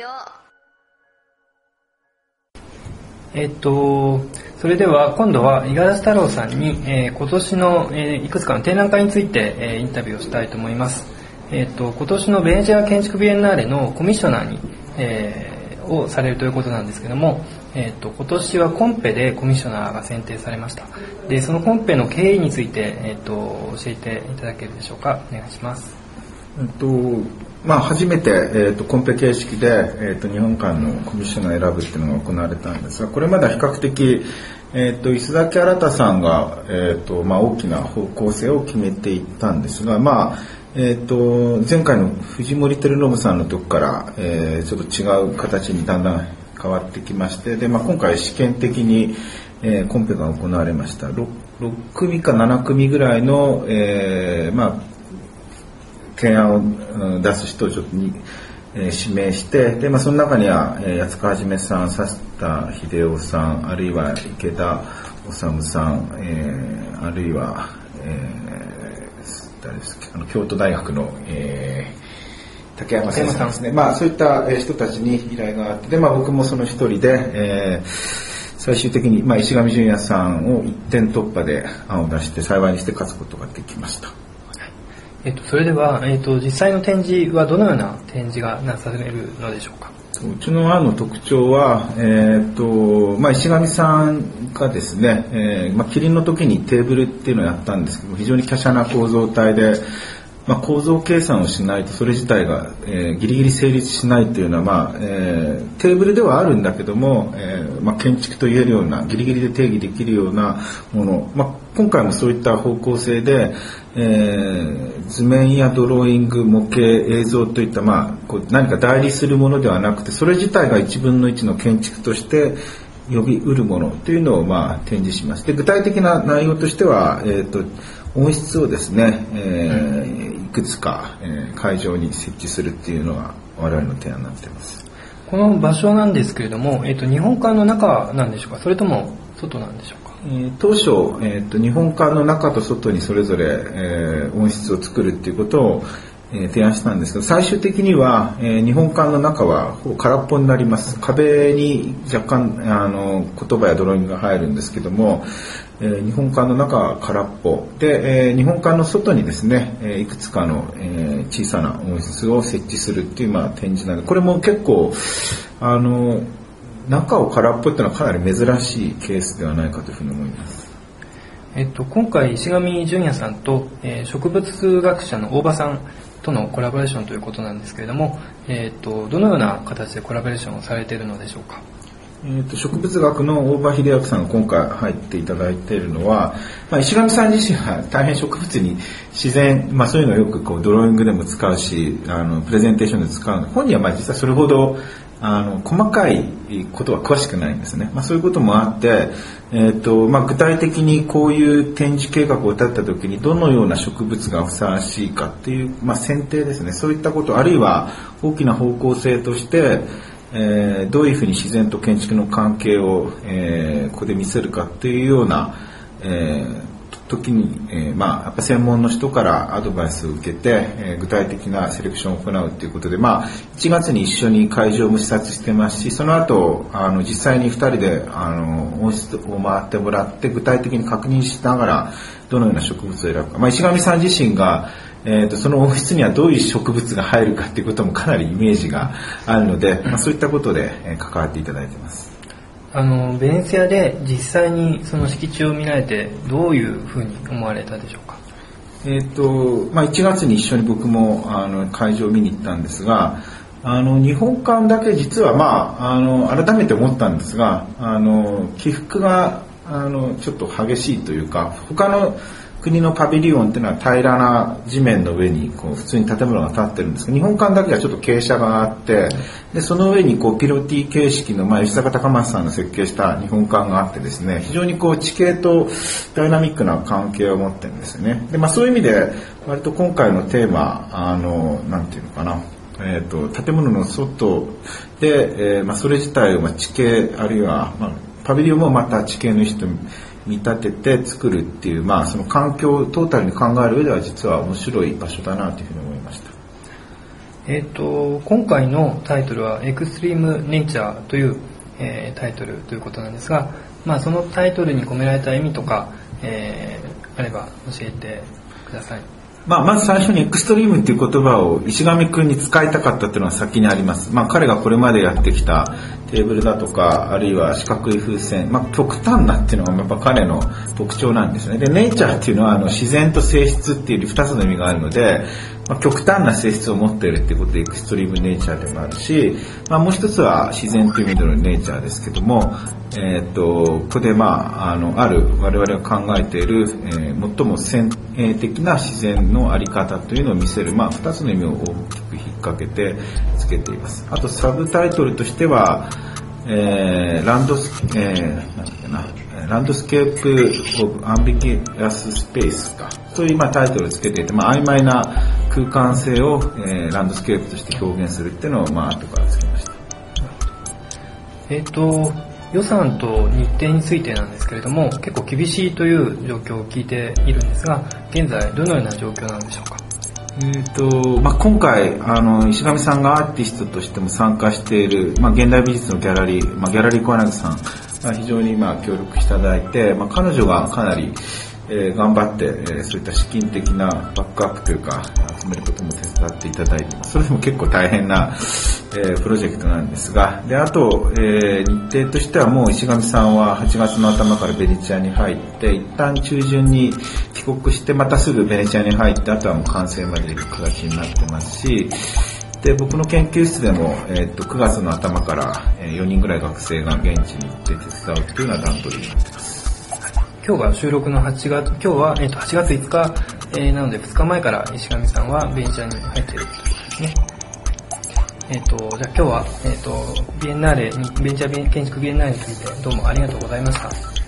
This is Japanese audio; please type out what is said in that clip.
それでは今度は五十嵐太郎さんに、今年の、いくつかの展覧会について、インタビューをしたいと思います。今年のベネチア建築ビエンナーレのコミッショナーに、をされるということなんですけども、今年はコンペでコミッショナーが選定されました。で、そのコンペの経緯について、教えていただけるでしょうか。お願いします。 初めて、コンペ形式で、日本館のコミッショナーを選ぶっていうのが行われたんですが、これまでは比較的、磯崎新さんが、大きな方向性を決めていったんですが、前回の藤森照信さんのとこから、ちょっと違う形にだんだん変わってきまして、で、今回試験的に、コンペが行われました。6組か7組ぐらいの、提案を出す人をちょっとに、指名して、で、その中には、安川はさん、佐田秀夫さん、あるいは池田治さん、あるいは、京都大学の、竹山先生ですね。そういった人たちに依頼があって、で、僕もその一人で、最終的に、石上淳也さんを一点突破で案を出して幸いにして勝つことができました。 それでは、実際の展示はどのような展示がなされるのでしょうか。 うちの案の特徴は、石上さんがですね、キリンの時にテーブルっていうのをやったんですけど、非常に華奢な構造体で、構造計算をしないとそれ自体が、ギリギリ成立しないというのは、テーブルではあるんだけども、建築と言えるようなギリギリで定義できるようなもの、今回もそういった方向性で、図面やドローイング、模型、映像といった、何か代理するものではなくて、それ自体が1分の1の建築として呼び得るものというのを展示します。で、具体的な内容としては、温室をですね、いくつか、会場に設置するっていうのが我々の提案になっています。 この場所なんですけれども、日本館の中なんでしょうか、それとも外なんでしょうか。 当初、日本館の中と外にそれぞれ、温室を作るっていうことを、提案したんですけど、最終的には、日本館の中は空っぽになります。壁に若干言葉やドローイングが入るんですけども、日本館の中は空っぽで、日本館の外にですね、いくつかの、小さな温室を設置するっていう展示なので、これも結構中を空っぽっていうのはかなり珍しいケースではないかというふうに思います。 今回石上淳也さんと、植物学者の大場さんとのコラボレーションということなんですけれども、どのような形でコラボレーションをされているのでしょうか。 植物学の大場秀明さんが今回入っていただいているのは、石上さん自身は大変植物に自然、そういうのをよくドローイングでも使うし、プレゼンテーションで使うので、本人は実はそれほど細かいことは詳しくないんですね。そういうこともあって、具体的にこういう展示計画を立てた時にどのような植物がふさわしいかっていう、選定ですね。そういったこと、あるいは大きな方向性として、どういうふうに自然と建築の関係を、ここで見せるかっていうような、時に、やっぱ専門の人からアドバイスを受けて、具体的なセレクションを行うということで、1月に一緒に会場も視察してますし、その後実際に2人で温室を回ってもらって具体的に確認しながらどのような植物を選ぶか、石上さん自身がその温室にはどういう植物が入るかということもかなりイメージがあるので、そういったことで関わっていただいています。 ベネツィアで実際にその敷地を見られてどういうふうに思われたでしょうか。 1月に一緒に僕も会場を見に行ったんですが、日本館だけ実は改めて思ったんですが、起伏がちょっと激しいというか、他の国のパビリオンっていうのは平らな地面の上に普通に建物が建ってるんですけど、日本館だけはちょっと傾斜があって、でその上にピロティ形式の、吉坂隆正さんの設計した日本館があってですね、非常に地形とダイナミックな関係を持ってるんですよね。で、そういう意味で割と今回のテーマなんていうのかな、建物の外で、それ自体を地形あるいは、パビリオンもまた地形の人見立てて作るっていう、その環境をトータルに考える上では実は面白い場所だなというふうに思いました。 今回のタイトルはエクストリームネイチャーという、タイトルということなんですが、そのタイトルに込められた意味とか、あれば教えてください。 まず最初にエクストリームっていう言葉を石上くんに使いたかったっていうのは先にあります。彼がこれまでやってきたテーブルだとか、あるいは四角い風船、極端なっていうのがやっぱ彼の特徴なんですね。で、ネイチャーっていうのは自然と性質っていう2つの意味があるので、極端な性質を持っているっていうことでエクストリームネイチャーでもあるし、もう一つは自然という意味でのネイチャーですけども、ここである我々が考えている、最も先鋭的な自然のあり方というのを見せる、2つの意味を大きく引っ掛けてつけています。あとサブタイトルとしては、ランドスケープ・オブ・アンビギュアス・スペースかというタイトルをつけていて、曖昧な空間性を、ランドスケープとして表現するっていうのを後からつけました。 予算と日程についてなんですけれども、結構厳しいという状況を聞いているんですが、現在どのような状況なんでしょうか。 今回石上さんがアーティストとしても参加している、現代美術のギャラリー、ギャラリーコアナグさんが非常に協力していただいて、彼女がかなり頑張って、そういった資金的なバックアップというか集めることも手伝っていただいています。それでも結構大変な、プロジェクトなんですが、で、あと、日程としてはもう石上さんは8月の頭からベネチアに入って、一旦中旬に帰国して、またすぐベネチアに入って、あとはもう完成までいく形になってますし、で、僕の研究室でも、9月の頭から4人ぐらい学生が現地に行って手伝うというような段取りになっています。 今日が収録の今日は、8月5日、なので2日前から石上さんはベネチアに入っているということですね。じゃあ今日は、ベネチア建築ビエンナーレについてどうもありがとうございました。